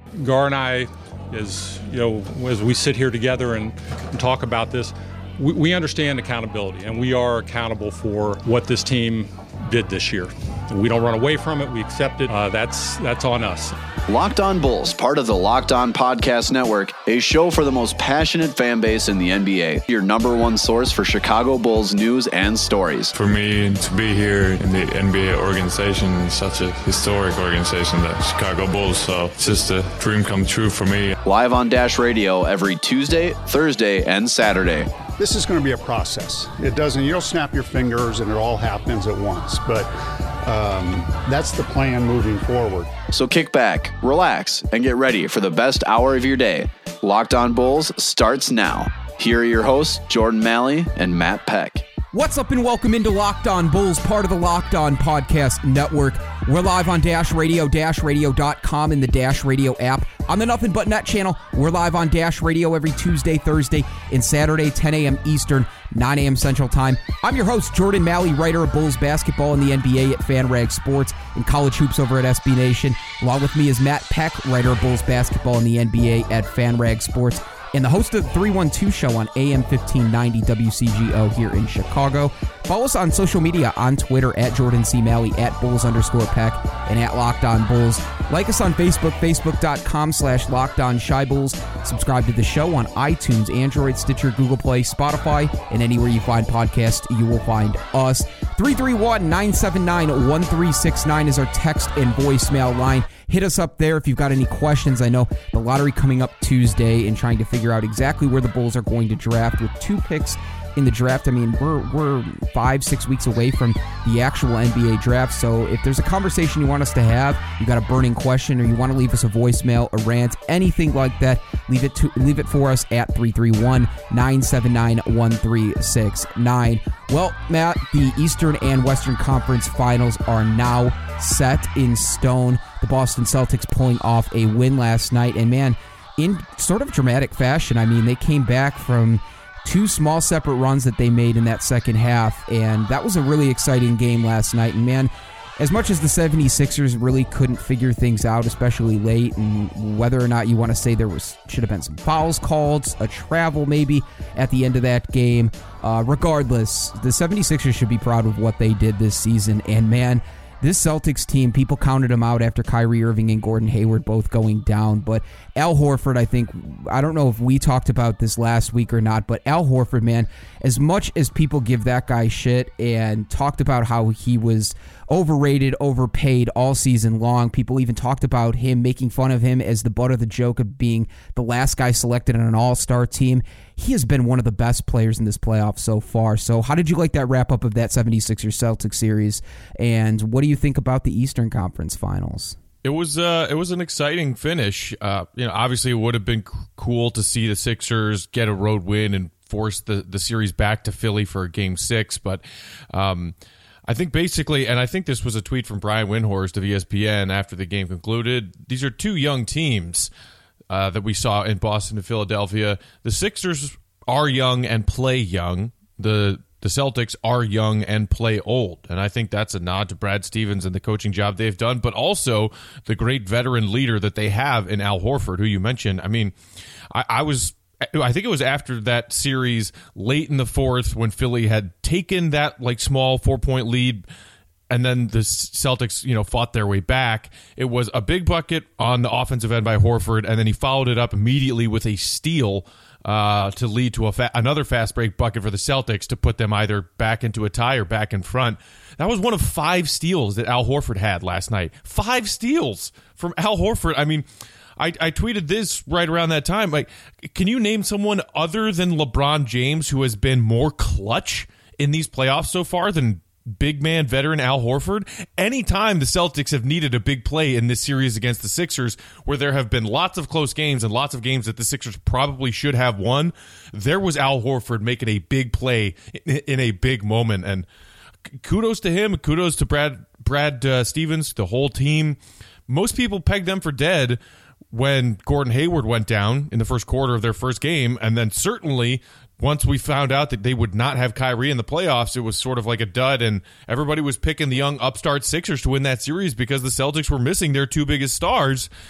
Gar and I, as we sit here together and talk about this, we understand accountability, and we are accountable for what this team did this year. We don't run away from it. We accept it. That's on us. Locked On Bulls, part of the Locked On Podcast Network, a show for the most passionate fan base in the NBA. Your number one source for Chicago Bulls news and stories. For me to be here in the NBA organization, such a historic organization, the Chicago Bulls, so it's just a dream come true for me. Live on Dash Radio every Tuesday, Thursday, and Saturday. This is going to be a process. You don't snap your fingers and it all happens at once, but that's the plan moving forward. So kick back, relax, and get ready for the best hour of your day. Locked On Bulls starts now. Here are your hosts, Jordan Malley and Matt Peck. What's up and welcome into Locked On Bulls, part of the Locked On Podcast Network. We're live on Dash Radio, dashradio.com, and the Dash Radio app. On the Nothing But Net channel, we're live on Dash Radio every Tuesday, Thursday, and Saturday, 10 a.m. Eastern, 9 a.m. Central Time. I'm your host, Jordan Malley, writer of Bulls basketball and the NBA at FanRag Sports and college hoops over at SB Nation. Along with me is Matt Peck, writer of Bulls basketball and the NBA at FanRag Sports, and the host of the 312 show on AM 1590 WCGO here in Chicago. Follow us on social media on Twitter at Jordan C. Malley, at Bulls_Peck, and at Locked On Bulls. Like us on Facebook, facebook.com/LockedOnShyBulls. Subscribe to the show on iTunes, Android, Stitcher, Google Play, Spotify, and anywhere you find podcasts, you will find us. 331-979-1369 is our text and voicemail line. Hit us up there if you've got any questions. I know the lottery coming up Tuesday and trying to figure out exactly where the Bulls are going to draft with 2 picks in the draft. I mean, we're 5-6 weeks away from the actual NBA draft, so if there's a conversation you want us to have, you got a burning question, or you want to leave us a voicemail, a rant, anything like that, leave it for us at 331-979-1369. Well, Matt, the Eastern and Western Conference Finals are now set in stone. The Boston Celtics pulling off a win last night, and man, in sort of dramatic fashion. I mean, they came back from 2 small separate runs that they made in that second half, and that was a really exciting game last night. And man, as much as the 76ers really couldn't figure things out, especially late, and whether or not you want to say should have been some fouls called, a travel maybe at the end of that game, regardless, the 76ers should be proud of what they did this season. And man, this Celtics team, people counted them out after Kyrie Irving and Gordon Hayward both going down. But Al Horford, I don't know if we talked about this last week or not, but Al Horford, man, as much as people give that guy shit and talked about how he was overrated, overpaid all season long, people even talked about him, making fun of him as the butt of the joke of being the last guy selected on an all-star team. He has been one of the best players in this playoff so far. So how did you like that wrap-up of that 76ers-Celtics series, and what do you think about the Eastern Conference Finals? It was an exciting finish. Obviously it would have been cool to see the Sixers get a road win and force the series back to Philly for Game 6, but I think basically, and I think this was a tweet from Brian Windhorst of ESPN after the game concluded, these are 2 young teams that we saw in Boston and Philadelphia. The Sixers are young and play young. The Celtics are young and play old. And I think that's a nod to Brad Stevens and the coaching job they've done, but also the great veteran leader that they have in Al Horford, who you mentioned. I mean, I think it was after that series late in the fourth when Philly had taken that small 4-point lead, and then the Celtics, fought their way back. It was a big bucket on the offensive end by Horford, and then he followed it up immediately with a steal to lead to another fast break bucket for the Celtics to put them either back into a tie or back in front. That was one of 5 steals that Al Horford had last night. 5 steals from Al Horford. I mean, I tweeted this right around that time. Can you name someone other than LeBron James who has been more clutch in these playoffs so far than big man veteran Al Horford? Anytime the Celtics have needed a big play in this series against the Sixers, where there have been lots of close games and lots of games that the Sixers probably should have won, there was Al Horford making a big play in a big moment. And kudos to him. Kudos to Brad Stevens, the whole team. Most people pegged them for dead when Gordon Hayward went down in the first quarter of their first game, and then certainly once we found out that they would not have Kyrie in the playoffs, it was sort of like a dud, and everybody was picking the young upstart Sixers to win that series because the Celtics were missing their 2 biggest stars.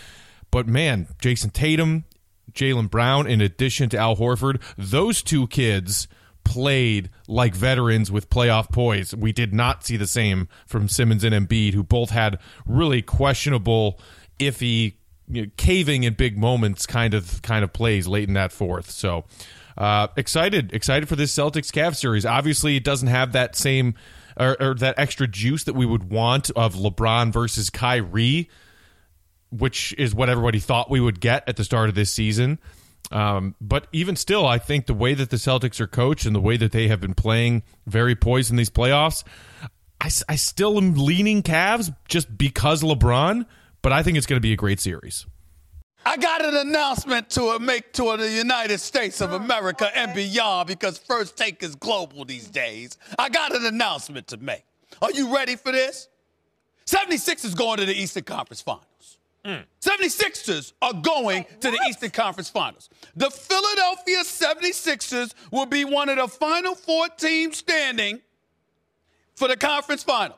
But man, Jason Tatum, Jaylen Brown, in addition to Al Horford, those two kids played like veterans with playoff poise. We did not see the same from Simmons and Embiid, who both had really questionable, iffy, caving in big moments kind of plays late in that fourth. So excited for this Celtics-Cavs series. Obviously, it doesn't have that same or that extra juice that we would want of LeBron versus Kyrie, which is what everybody thought we would get at the start of this season. But even still, I think the way that the Celtics are coached and the way that they have been playing very poised in these playoffs, I still am leaning Cavs just because LeBron, but I think it's going to be a great series. I got an announcement to make to the United States of America and beyond, because First Take is global these days. I got an announcement to make. Are you ready for this? 76 is going to the Eastern Conference Finals. 76ers are going to the Eastern Conference Finals. The Philadelphia 76ers will be one of the final 4 teams standing for the conference final.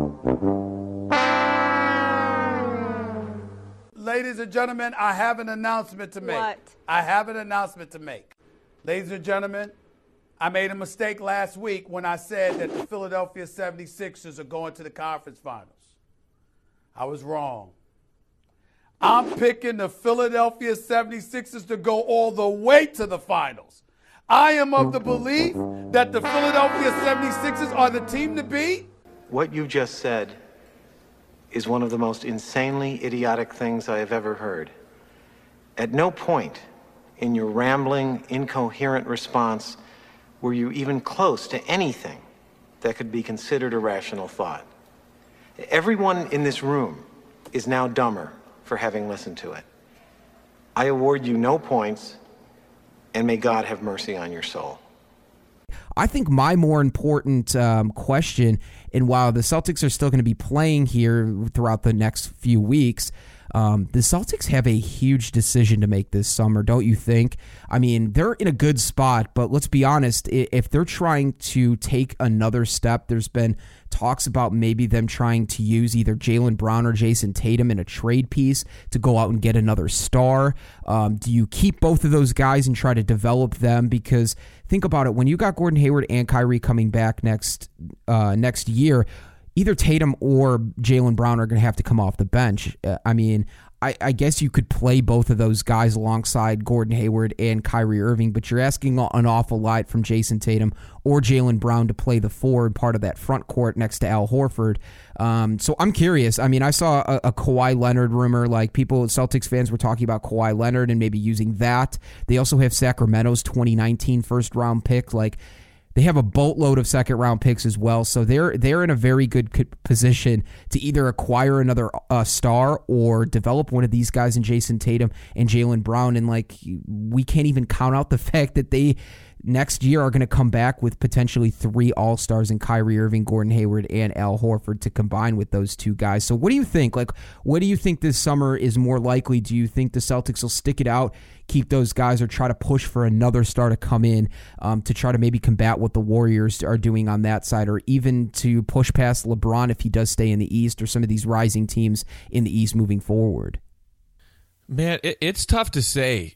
Ladies and gentlemen, I have an announcement to make. What? I have an announcement to make. Ladies and gentlemen, I made a mistake last week when I said that the Philadelphia 76ers are going to the conference finals. I was wrong. I'm picking the Philadelphia 76ers to go all the way to the finals. I am of the belief that the Philadelphia 76ers are the team to beat. What you just said is one of the most insanely idiotic things I have ever heard. At no point in your rambling, incoherent response were you even close to anything that could be considered a rational thought. Everyone in this room is now dumber for having listened to it. I award you no points, and may God have mercy on your soul. I think my more important question, and while the Celtics are still going to be playing here throughout the next few weeks, the Celtics have a huge decision to make this summer, don't you think? I mean, they're in a good spot, but let's be honest, if they're trying to take another step, there's been talks about maybe them trying to use either Jaylen Brown or Jason Tatum in a trade piece to go out and get another star. Do you keep both of those guys and try to develop them? Because think about it, when you got Gordon Hayward and Kyrie coming back next year, either Tatum or Jaylen Brown are going to have to come off the bench. I guess you could play both of those guys alongside Gordon Hayward and Kyrie Irving, but you're asking an awful lot from Jason Tatum or Jaylen Brown to play the forward part of that front court next to Al Horford. So I'm curious. I mean, I saw a Kawhi Leonard rumor, like Celtics fans were talking about Kawhi Leonard and maybe using that. They also have Sacramento's 2019 first-round pick. Like, they have a boatload of second-round picks as well, so they're in a very good position to either acquire another star or develop one of these guys in Jason Tatum and Jaylen Brown. And we can't even count out the fact that they next year are going to come back with potentially 3 All-Stars in Kyrie Irving, Gordon Hayward, and Al Horford to combine with those 2 guys. So what do you think? What do you think this summer is more likely? Do you think the Celtics will stick it out, keep those guys, or try to push for another star to come in to try to maybe combat what the Warriors are doing on that side, or even to push past LeBron if he does stay in the East, or some of these rising teams in the East moving forward? Man, it's tough to say.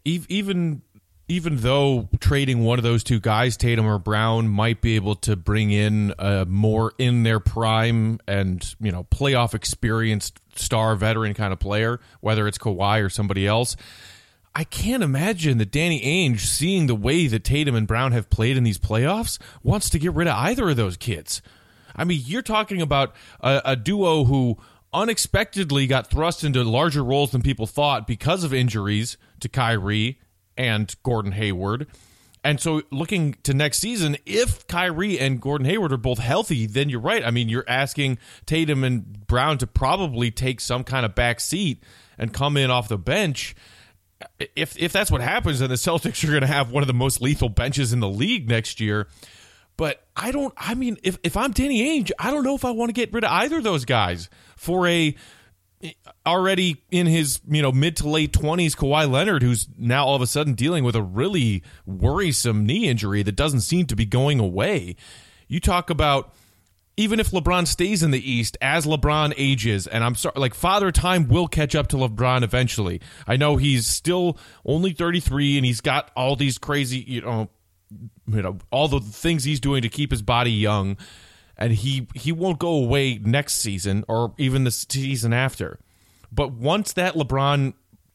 Even though trading one of those 2 guys, Tatum or Brown, might be able to bring in a more in their prime and, playoff experienced star veteran kind of player, whether it's Kawhi or somebody else, I can't imagine that Danny Ainge, seeing the way that Tatum and Brown have played in these playoffs, wants to get rid of either of those kids. I mean, you're talking about a duo who unexpectedly got thrust into larger roles than people thought because of injuries to Kyrie and Gordon Hayward. And so looking to next season, if Kyrie and Gordon Hayward are both healthy, then you're right. I mean, you're asking Tatum and Brown to probably take some kind of back seat and come in off the bench. If that's what happens, then the Celtics are going to have one of the most lethal benches in the league next year. But if I'm Danny Ainge, I don't know if I want to get rid of either of those guys for a already in his mid to late 20s Kawhi Leonard, who's now all of a sudden dealing with a really worrisome knee injury that doesn't seem to be going away. You talk about even if LeBron stays in the East, as LeBron ages, and I'm sorry, like Father Time will catch up to LeBron eventually. I know he's still only 33 and he's got all these crazy, you know, all the things he's doing to keep his body young, and he won't go away next season or even the season after. But once that LeBron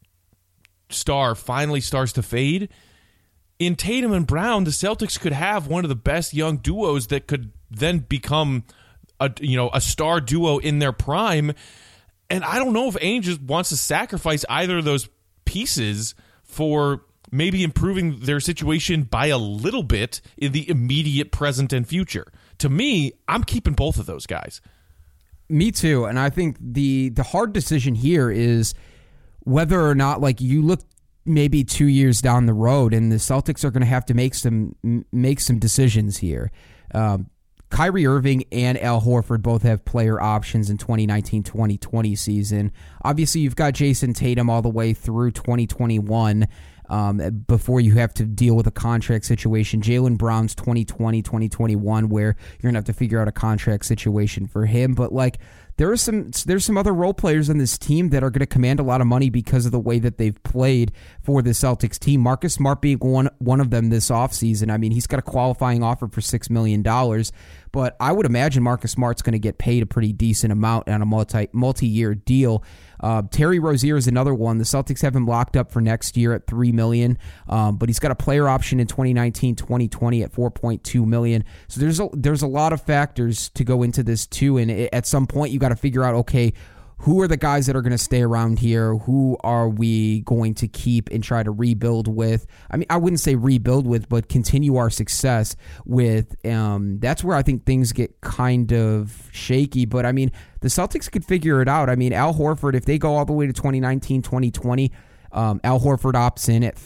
star finally starts to fade, in Tatum and Brown, the Celtics could have one of the best young duos that could then become a star duo in their prime. And I don't know if Ainge wants to sacrifice either of those pieces for maybe improving their situation by a little bit in the immediate present and future. To me, I'm keeping both of those guys. Me too. And I think the hard decision here is whether or not, like, you look maybe 2 years down the road and the Celtics are going to have to make some decisions here. Kyrie Irving and Al Horford both have player options in 2019-2020 season. Obviously, you've got Jason Tatum all the way through 2021 before you have to deal with a contract situation. Jaylen Brown's 2020-2021 where you're going to have to figure out a contract situation for him. But, like, there's some other role players on this team that are going to command a lot of money because of the way that they've played for the Celtics team. Marcus Smart being one of them this offseason. I mean, he's got a qualifying offer for $6 million, but I would imagine Marcus Smart's going to get paid a pretty decent amount on a multi-year deal. Terry Rozier is another one. The Celtics have him locked up for next year at $3 million, but he's got a player option in 2019-2020 at $4.2 million. So there's a lot of factors to go into this too, and at some point you got to figure out, okay, who are the guys that are going to stay around here? Who are we going to keep and try to rebuild with? I mean, I wouldn't say rebuild with, but continue our success with. That's where I think things get kind of shaky. But, I mean, the Celtics could figure it out. I mean, Al Horford, if they go all the way to 2019-2020, Al Horford opts in at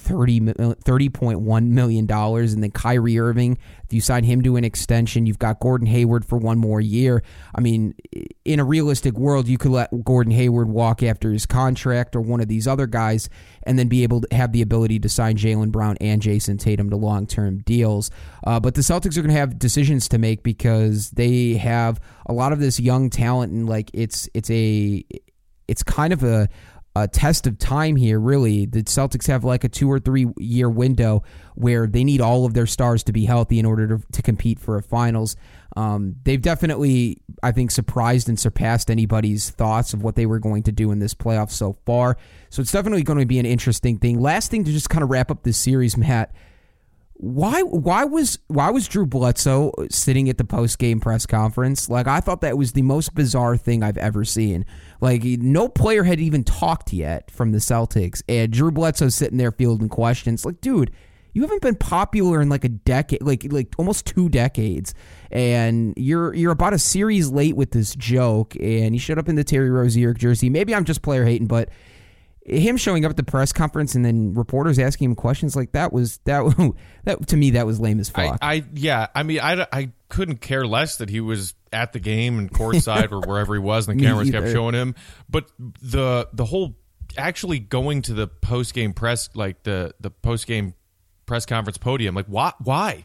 $30.1 million, and then Kyrie Irving, if you sign him to an extension, you've got Gordon Hayward for one more year. I mean, in a realistic world, you could let Gordon Hayward walk after his contract or one of these other guys and then be able to have the ability to sign Jaylen Brown and Jason Tatum to long-term deals. But the Celtics are going to have decisions to make because they have a lot of this young talent, and like it's kind of a test of time here, really. The Celtics have like a 2 or 3 year window where they need all of their stars to be healthy in order to compete for a finals. They've definitely, I think, surprised and surpassed anybody's thoughts of what they were going to do in this playoff so far. So it's definitely going to be an interesting thing. Last thing to just kind of wrap up this series, Matt. Why was Drew Bledsoe sitting at the post-game press conference? Like, I thought that was the most bizarre thing I've ever seen. Like, no player had even talked yet from the Celtics, and Drew Bledsoe sitting there fielding questions. Like, dude, you haven't been popular in like a decade, like almost 2 decades, and you're about a series late with this joke, and he showed up in the Terry Rozier jersey. Maybe I'm just player hating, but him showing up at the press conference and then reporters asking him questions like that to me, that was lame as fuck. I couldn't care less that he was at the game and courtside or wherever he was, and the cameras kept showing him. But the whole actually going to the post game press, like the post game press conference podium, like why?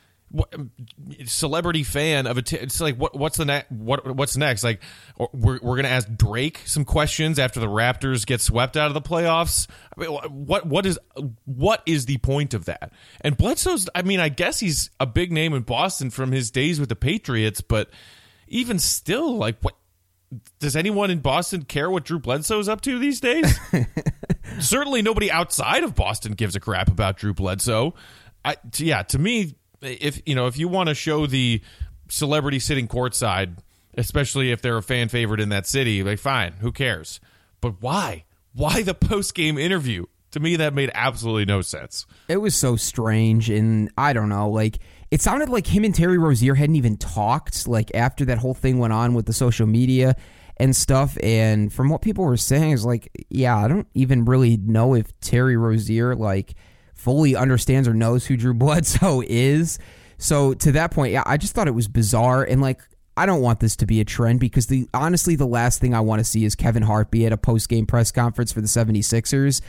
Celebrity fan of it's like what's next? Like we're gonna ask Drake some questions after the Raptors get swept out of the playoffs. I mean, what is the point of that? And Bledsoe's, I mean, I guess he's a big name in Boston from his days with the Patriots, but even still, like, what does anyone in Boston care what Drew Bledsoe's up to these days? Certainly nobody outside of Boston gives a crap about Drew Bledsoe. To me, if you want to show the celebrity sitting courtside, especially if they're a fan favorite in that city, like, fine, who cares? But why? Why the post-game interview? To me, that made absolutely no sense. It was so strange, and I don't know, like, it sounded like him and Terry Rozier hadn't even talked, like, after that whole thing went on with the social media and stuff, and from what people were saying is like, yeah, I don't even really know if Terry Rozier, like, fully understands or knows who Drew Bledsoe is. So to that point, yeah, I just thought it was bizarre, and like, I don't want this to be a trend because honestly, the last thing I want to see is Kevin Hart be at a post-game press conference for the 76ers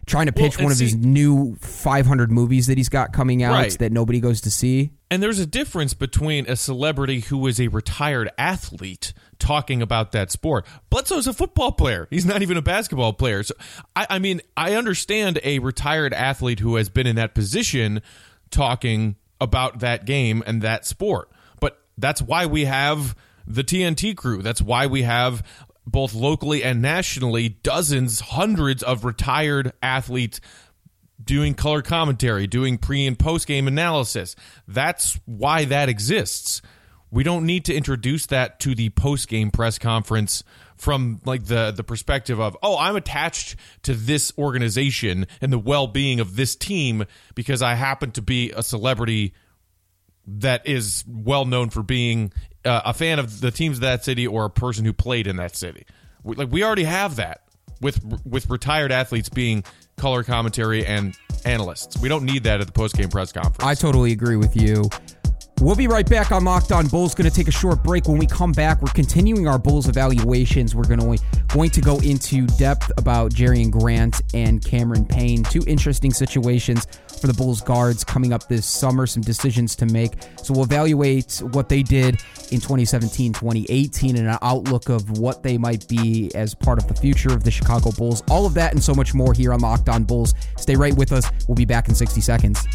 trying to pitch one of his new 500 movies that he's got coming out that nobody goes to see. And there's a difference between a celebrity who is a retired athlete talking about that sport. Bledsoe's a football player. He's not even a basketball player. So, I mean, I understand a retired athlete who has been in that position talking about that game and that sport. But that's why we have the TNT crew. That's why we have, both locally and nationally, dozens, hundreds of retired athletes doing color commentary, doing pre- and post-game analysis. That's why that exists. We don't need to introduce that to the post-game press conference from like the perspective of, oh, I'm attached to this organization and the well-being of this team because I happen to be a celebrity that is well known for being a fan of the teams of that city or a person who played in that city. We already have that with retired athletes being color commentary and analysts. We don't need that at the post-game press conference. I totally agree with you. We'll be right back on Locked On Bulls. Going to take a short break. When we come back, we're continuing our Bulls evaluations. We're going to go into depth about Jerian Grant and Cameron Payne. Two interesting situations for the Bulls guards coming up this summer. Some decisions to make. So we'll evaluate what they did in 2017-2018 and an outlook of what they might be as part of the future of the Chicago Bulls. All of that and so much more here on Locked On Bulls. Stay right with us. We'll be back in 60 seconds.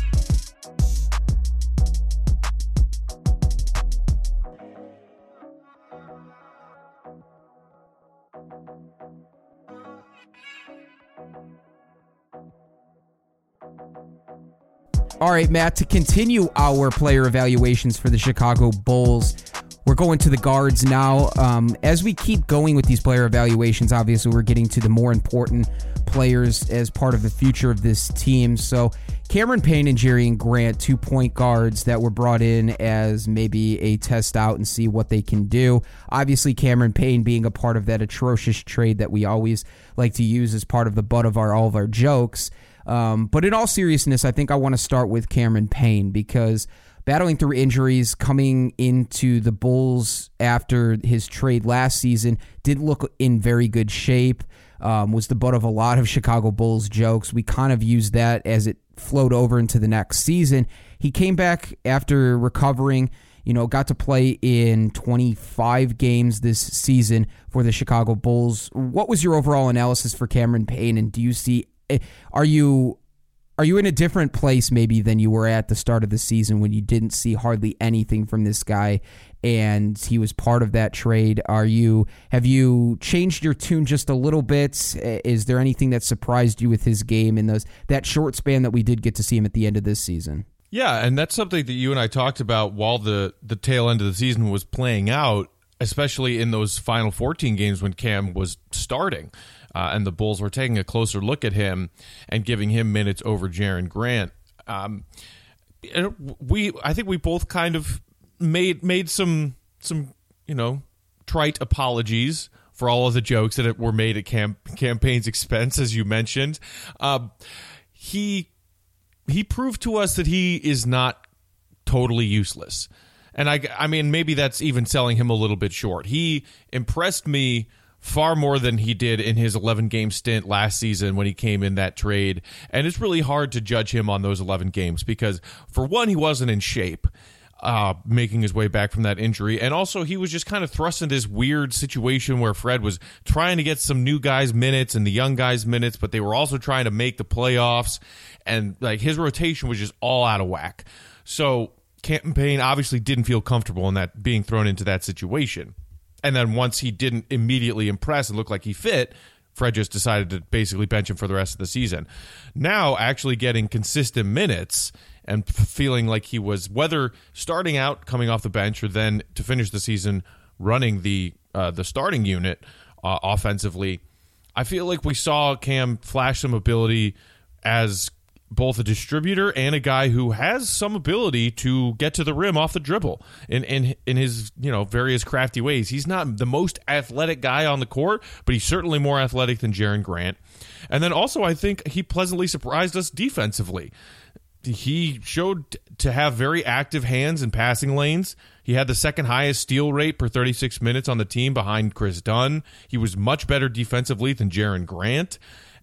All right, Matt, to continue our player evaluations for the Chicago Bulls, we're going to the guards now. As we keep going with these player evaluations, obviously we're getting to the more important players as part of the future of this team. So Cameron Payne and Jerian Grant, 2 point guards that were brought in as maybe a test out and see what they can do. Obviously, Cameron Payne being a part of that atrocious trade that we always like to use as part of the butt of all of our jokes. But in all seriousness, I think I want to start with Cameron Payne because battling through injuries, coming into the Bulls after his trade last season, didn't look in very good shape, was the butt of a lot of Chicago Bulls jokes. We kind of used that as it flowed over into the next season. He came back after recovering, got to play in 25 games this season for the Chicago Bulls. What was your overall analysis for Cameron Payne, and do you see... Are you in a different place maybe than you were at the start of the season when you didn't see hardly anything from this guy and he was part of that trade? Have you changed your tune just a little bit? Is there anything that surprised you with his game in that short span that we did get to see him at the end of this season? Yeah, and that's something that you and I talked about while the tail end of the season was playing out, especially in those final 14 games when Cam was starting. And the Bulls were taking a closer look at him and giving him minutes over Jerian Grant. I think we both kind of made some trite apologies for all of the jokes that were made at Cam Payne's expense, as you mentioned. He proved to us that he is not totally useless. And I mean, maybe that's even selling him a little bit short. He impressed me far more than he did in his 11-game stint last season when he came in that trade. And it's really hard to judge him on those 11 games because, for one, he wasn't in shape making his way back from that injury. And also, he was just kind of thrust in this weird situation where Fred was trying to get some new guys minutes and the young guys minutes, but they were also trying to make the playoffs. And his rotation was just all out of whack. So Cameron Payne obviously didn't feel comfortable in that, being thrown into that situation. And then once he didn't immediately impress and look like he fit, Fred just decided to basically bench him for the rest of the season. Now, actually getting consistent minutes and feeling like he was, whether starting out coming off the bench or then to finish the season running the starting unit offensively, I feel like we saw Cam flash some ability as both a distributor and a guy who has some ability to get to the rim off the dribble in his various crafty ways. He's not the most athletic guy on the court, but he's certainly more athletic than Jerian Grant. And then also I think he pleasantly surprised us defensively. He showed to have very active hands in passing lanes. He had the second highest steal rate per 36 minutes on the team behind Chris Dunn. He was much better defensively than Jerian Grant.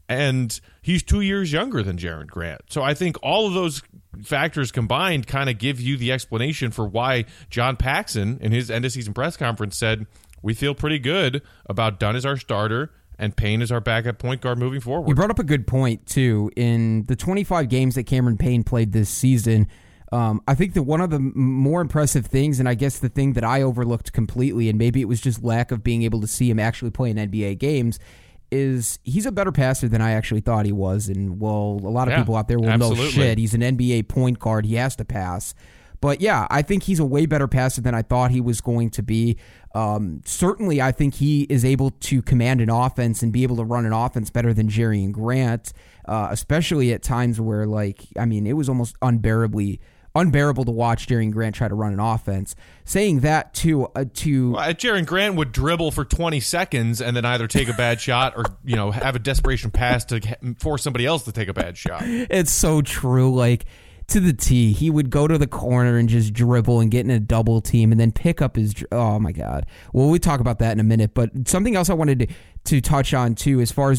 and he's 2 years younger than Jaren Grant. So I think all of those factors combined kind of give you the explanation for why John Paxson in his end-of-season press conference said, we feel pretty good about Dunn as our starter and Payne is our backup point guard moving forward. You brought up a good point, too. In the 25 games that Cameron Payne played this season, I think that one of the more impressive things, and I guess the thing that I overlooked completely, and maybe it was just lack of being able to see him actually play in NBA games, is he's a better passer than I actually thought he was. And, well, a lot of people out there will know shit. He's an NBA point guard. He has to pass. But, yeah, I think he's a way better passer than I thought he was going to be. Certainly, I think he is able to command an offense and be able to run an offense better than Jerian Grant, especially at times where, it was almost unbearable to watch Jerian Grant try to run an offense. Saying that Jerian Grant would dribble for 20 seconds and then either take a bad shot or have a desperation pass to force somebody else to take a bad shot. It's so true. To the T, he would go to the corner and just dribble and get in a double team and then pick up his. Oh my God! Well, we talk about that in a minute. But something else I wanted to touch on too, as far as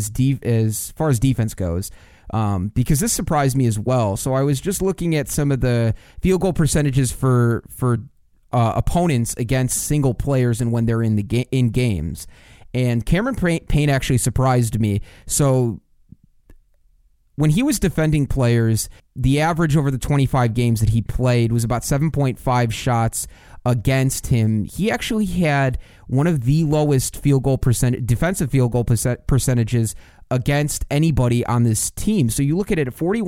defense goes. Because this surprised me as well. So I was just looking at some of the field goal percentages for opponents against single players and when they're in games. And Cameron Payne actually surprised me. So when he was defending players, the average over the 25 games that he played was about 7.5 shots against him. He actually had one of the lowest defensive field goal percentages against anybody on this team. So you look at it,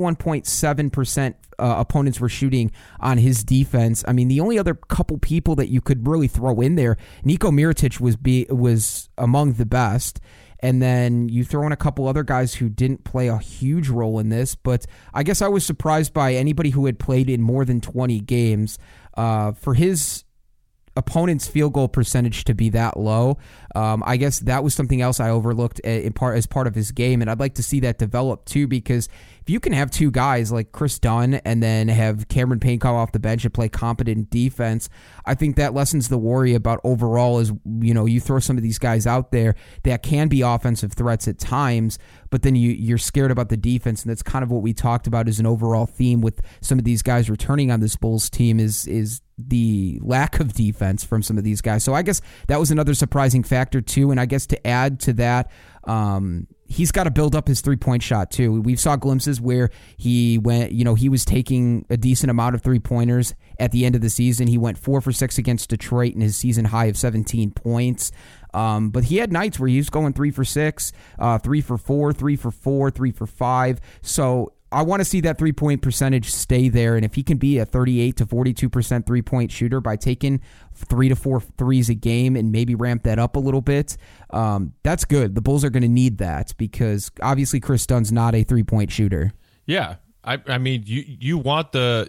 41.7% opponents were shooting on his defense. I mean, the only other couple people that you could really throw in there, Niko Mirotic was among the best. And then you throw in a couple other guys who didn't play a huge role in this. But I guess I was surprised by anybody who had played in more than 20 games for his opponent's field goal percentage to be that low. I guess that was something else I overlooked as part of his game, and I'd like to see that develop too, because if you can have two guys like Chris Dunn and then have Cameron Payne come off the bench and play competent defense, I think that lessens the worry about overall as, you throw some of these guys out there that can be offensive threats at times, but then you're scared about the defense, and that's kind of what we talked about as an overall theme with some of these guys returning on this Bulls team is the lack of defense from some of these guys. So I guess that was another surprising factor too, and I guess to add to that, he's got to build up his three-point shot too. We saw glimpses where he went, he was taking a decent amount of three-pointers at the end of the season. He went 4 for 6 against Detroit in his season high of 17 points. But he had nights where he was going 3 for 6, 3 for 4, 3 for 4, 3 for 5. So I want to see that three-point percentage stay there, and if he can be a 38 to 42% three-point shooter by taking 3 to 4 threes a game and maybe ramp that up a little bit, that's good. The Bulls are going to need that because obviously Chris Dunn's not a three-point shooter. Yeah. I mean, you want the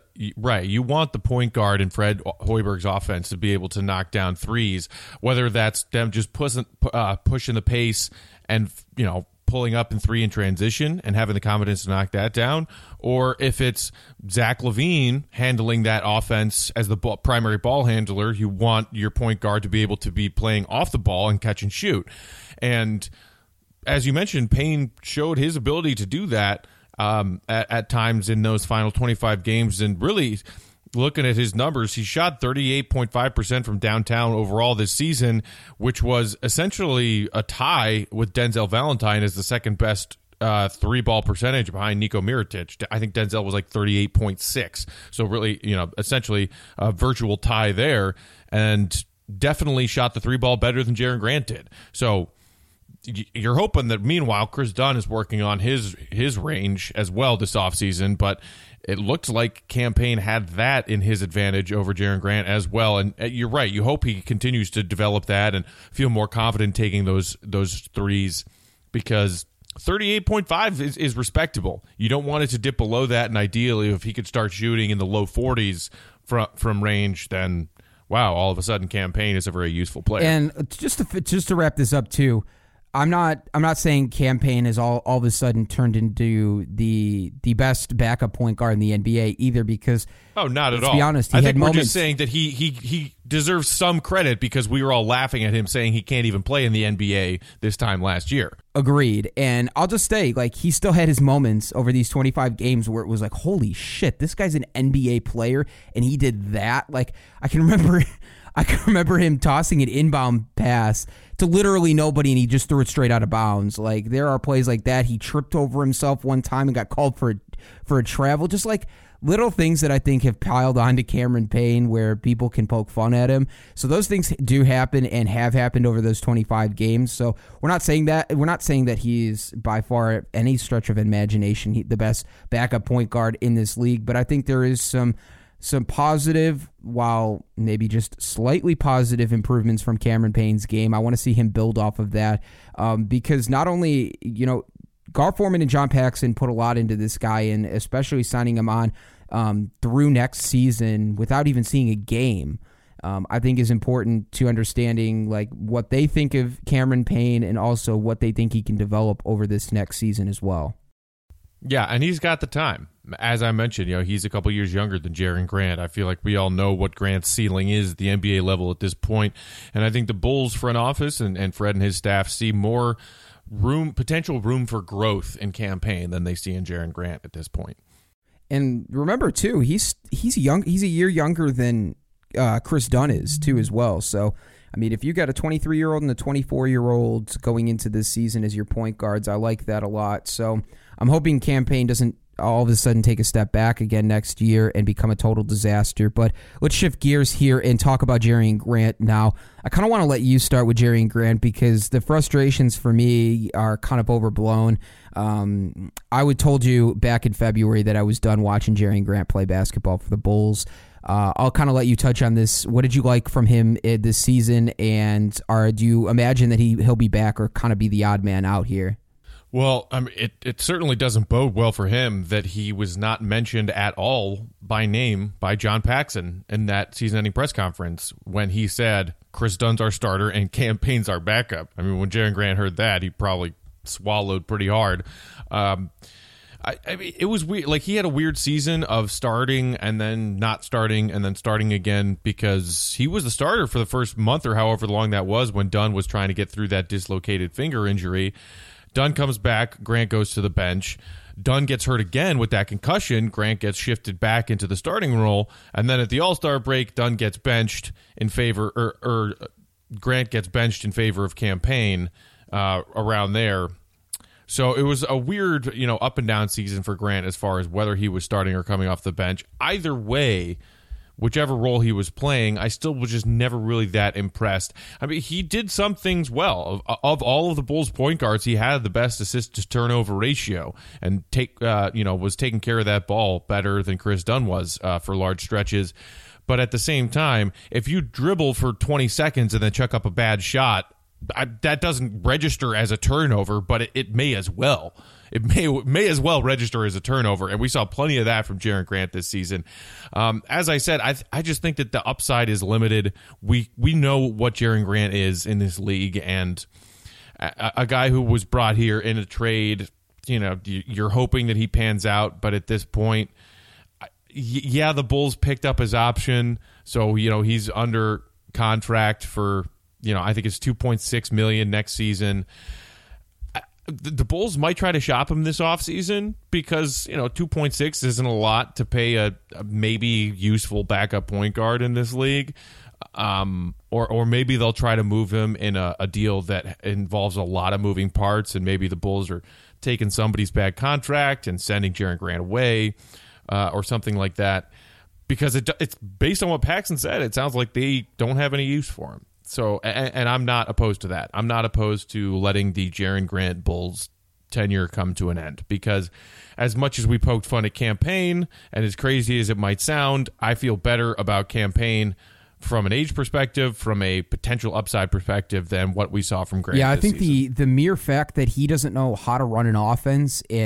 point guard in Fred Hoiberg's offense to be able to knock down threes, whether that's them just pushing the pace and pulling up in three in transition and having the confidence to knock that down, or if it's Zach LaVine handling that offense as the primary ball handler, you want your point guard to be able to be playing off the ball and catch and shoot. And as you mentioned, Payne showed his ability to do that at times in those final 25 games, and really looking at his numbers, he shot 38.5% from downtown overall this season, which was essentially a tie with Denzel Valentine as the second best three-ball percentage behind Niko Mirotic. I think Denzel was like 38.6. So really, essentially a virtual tie there, and definitely shot the three-ball better than Jerian Grant did. So you're hoping that meanwhile Chris Dunn is working on his range as well this offseason, but it looks like Cam Payne had that in his advantage over Jerian Grant as well. And you're right. You hope he continues to develop that and feel more confident taking those threes, because 38.5 is respectable. You don't want it to dip below that, and ideally if he could start shooting in the low 40s from range, then wow, all of a sudden Cam Payne is a very useful player. And just to wrap this up too, I'm not saying Campaign has all of a sudden turned into the best backup point guard in the NBA either, because not at all. To be honest, I think we're just saying that he deserves some credit because we were all laughing at him saying he can't even play in the NBA this time last year. Agreed. And I'll just say, like, he still had his moments over these 25 games where it was like, holy shit, this guy's an NBA player, and he did that. Like, I can remember him tossing an inbound pass to literally nobody, and he just threw it straight out of bounds. Like, there are plays like that. He tripped over himself one time and got called for a travel. Just like little things that I think have piled onto Cameron Payne where people can poke fun at him. So those things do happen and have happened over those 25 games. So we're not saying that he's by far any stretch of imagination the best backup point guard in this league, but I think there is some positive, while maybe just slightly positive, improvements from Cameron Payne's game. I want to see him build off of that because not only, Gar Forman and John Paxson put a lot into this guy, and especially signing him on through next season without even seeing a game, I think is important to understanding like what they think of Cameron Payne and also what they think he can develop over this next season as well. Yeah, and he's got the time. As I mentioned, he's a couple years younger than Jaren Grant. I feel like we all know what Grant's ceiling is at the NBA level at this point, and I think the Bulls front office and Fred and his staff see more potential room for growth in Campaign than they see in Jaren Grant at this point. And remember too, he's young. He's a year younger than Chris Dunn is too as well. So I mean, if you got a 23-year-old and a 24-year-old going into this season as your point guards, I like that a lot. So I'm hoping Campaign doesn't all of a sudden take a step back again next year and become a total disaster. But let's shift gears here and talk about Jaren Grant now. I kind of want to let you start with Jaren Grant because the frustrations for me are kind of overblown. I told you back in February that I was done watching Jaren Grant play basketball for the Bulls. I'll kind of let you touch on this. What did you like from him this season, and do you imagine that he'll be back or kind of be the odd man out here? Well, it certainly doesn't bode well for him that he was not mentioned at all by name by John Paxson in that season-ending press conference when he said, Chris Dunn's our starter and Campaign's our backup. I mean, when Jaren Grant heard that, he probably swallowed pretty hard. I mean, it was weird. Like, he had a weird season of starting and then not starting and then starting again because he was the starter for the first month or however long that was when Dunn was trying to get through that dislocated finger injury. Dunn comes back, Grant goes to the bench. Dunn gets hurt again with that concussion. Grant gets shifted back into the starting role. And then at the All-Star break, Dunn gets benched in favor, or Grant gets benched in favor of Campaign around there. So it was a weird, up and down season for Grant as far as whether he was starting or coming off the bench. Either way, whichever role he was playing, I still was just never really that impressed. I mean, he did some things well. Of all of the Bulls point guards, he had the best assist to turnover ratio and was taking care of that ball better than Chris Dunn was for large stretches. But at the same time, if you dribble for 20 seconds and then chuck up a bad shot, that doesn't register as a turnover, but it may as well. It may as well register as a turnover, and we saw plenty of that from Jaren Grant this season. As I said, I just think that the upside is limited. We know what Jaren Grant is in this league, and a guy who was brought here in a trade, you're hoping that he pans out, but at this point, yeah, the Bulls picked up his option, so he's under contract for I think it's $2.6 million next season. The Bulls might try to shop him this offseason because, 2.6 isn't a lot to pay a maybe useful backup point guard in this league. Or maybe they'll try to move him in a deal that involves a lot of moving parts, and maybe the Bulls are taking somebody's bad contract and sending Jaren Grant away or something like that. Because it's based on what Paxson said, it sounds like they don't have any use for him. So, and I'm not opposed to that. I'm not opposed to letting the Jaren Grant Bulls tenure come to an end because as much as we poked fun at Campaign and as crazy as it might sound, I feel better about Campaign from an age perspective, from a potential upside perspective than what we saw from Grant. Yeah, I think season. the mere fact that he doesn't know how to run an offense and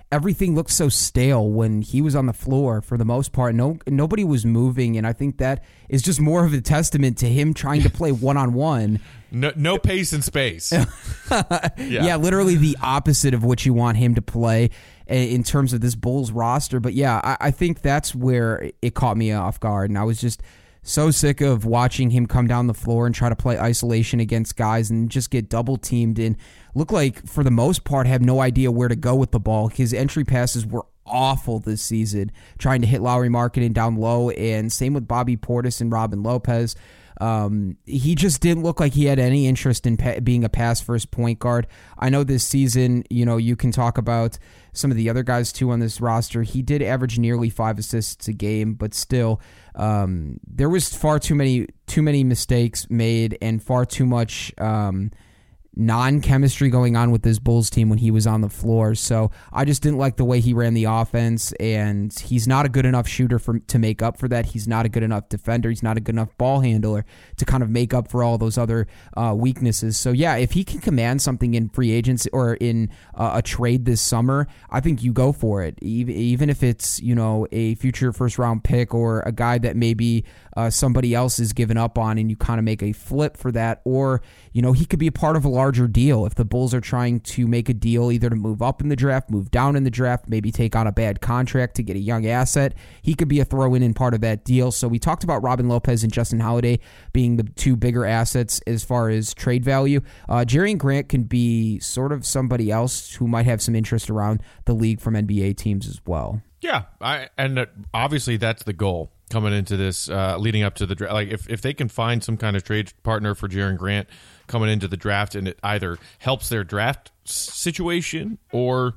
everything looked so stale when he was on the floor for the most part. Nobody was moving, and I think that is just more of a testament to him trying to play one-on-one. No pace and space. Yeah, literally the opposite of what you want him to play in terms of this Bulls roster. But yeah, I think that's where it caught me off guard, and I was just so sick of watching him come down the floor and try to play isolation against guys and just get double teamed and look like, for the most part, have no idea where to go with the ball. His entry passes were awful this season, trying to hit Lauri Markkanen down low, and same with Bobby Portis and Robin Lopez. He just didn't look like he had any interest in being a pass-first point guard. I know this season, you can talk about some of the other guys too on this roster. He did average nearly 5 assists a game, but still, there was far too many mistakes made and far too much non-chemistry going on with this Bulls team when he was on the floor. So I just didn't like the way he ran the offense, and he's not a good enough shooter to make up for that. He's not a good enough defender. He's not a good enough ball handler to kind of make up for all those other weaknesses. So yeah, if he can command something in free agency or in a trade this summer, I think you go for it. Even if it's, a future first-round pick or a guy that maybe somebody else is given up on, and you kind of make a flip for that, or he could be a part of a larger deal if the Bulls are trying to make a deal either to move up in the draft, move down in the draft, maybe take on a bad contract to get a young asset. He could be a throw-in and part of that deal. So we talked about Robin Lopez and Justin Holiday being the two bigger assets as far as trade value. Jerry Grant can be sort of somebody else who might have some interest around the league from NBA teams as well. Yeah, and obviously that's the goal coming into this, leading up to the draft. Like if they can find some kind of trade partner for Jaren Grant coming into the draft, and it either helps their draft situation or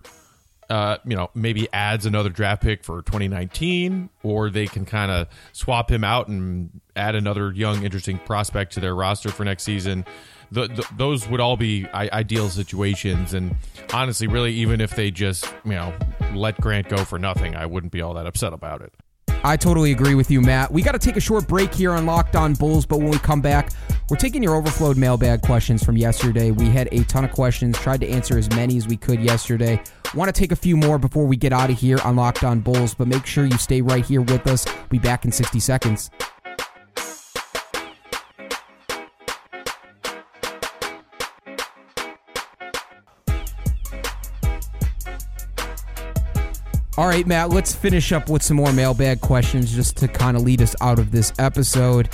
maybe adds another draft pick for 2019, or they can kind of swap him out and add another young, interesting prospect to their roster for next season. Those would all be ideal situations, and honestly, really, even if they just let Grant go for nothing, I wouldn't be all that upset about it. I totally agree with you, Matt. We got to take a short break here on Locked On Bulls, but when we come back, we're taking your overflowed mailbag questions from yesterday. We had a ton of questions, tried to answer as many as we could yesterday. Want to take a few more before we get out of here on Locked On Bulls, but make sure you stay right here with us. We'll be back in 60 seconds. All right, Matt, let's finish up with some more mailbag questions just to kind of lead us out of this episode.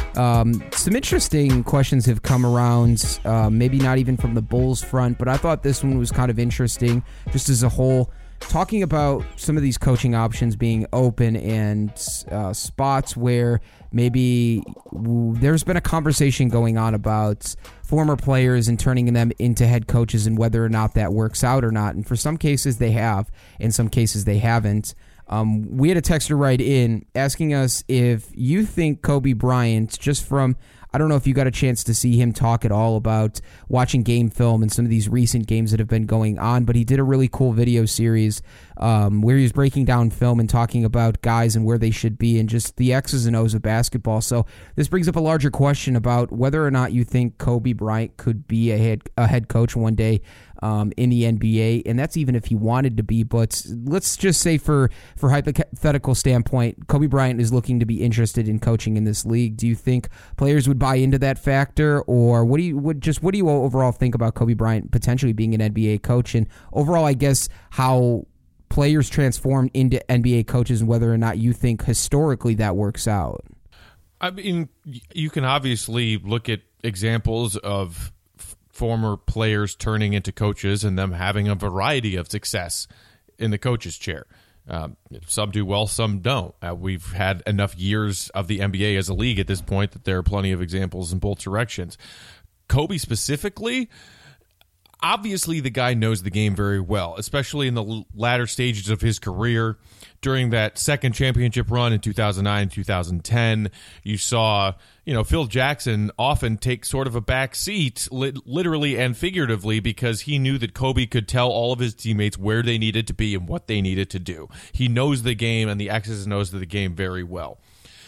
Some interesting questions have come around, maybe not even from the Bulls front, but I thought this one was kind of interesting just as a whole, talking about some of these coaching options being open and spots where maybe there's been a conversation going on about former players and turning them into head coaches and whether or not that works out or not. And for some cases they have, in some cases they haven't. We had a texter write in asking us if you think Kobe Bryant, just from, I don't know if you got a chance to see him talk at all about watching game film and some of these recent games that have been going on, but he did a really cool video series where he was breaking down film and talking about guys and where they should be and just the X's and O's of basketball. So this brings up a larger question about whether or not you think Kobe Bryant could be a head coach one day in the NBA, and that's even if he wanted to be. But let's just say for hypothetical standpoint, Kobe Bryant is looking to be interested in coaching in this league. Do you think players would buy into that factor, or what do you overall think about Kobe Bryant potentially being an NBA coach, and overall, I guess, how players transform into NBA coaches and whether or not you think historically that works out? I mean, you can obviously look at examples of former players turning into coaches and them having a variety of success in the coach's chair. Some do well, some don't. We've had enough years of the NBA as a league at this point that there are plenty of examples in both directions. Kobe specifically, obviously the guy knows the game very well, especially in the latter stages of his career. During that second championship run in 2009, 2010, you saw, Phil Jackson often take sort of a back seat, literally and figuratively, because he knew that Kobe could tell all of his teammates where they needed to be and what they needed to do. He knows the game and the X's and O's of the game very well.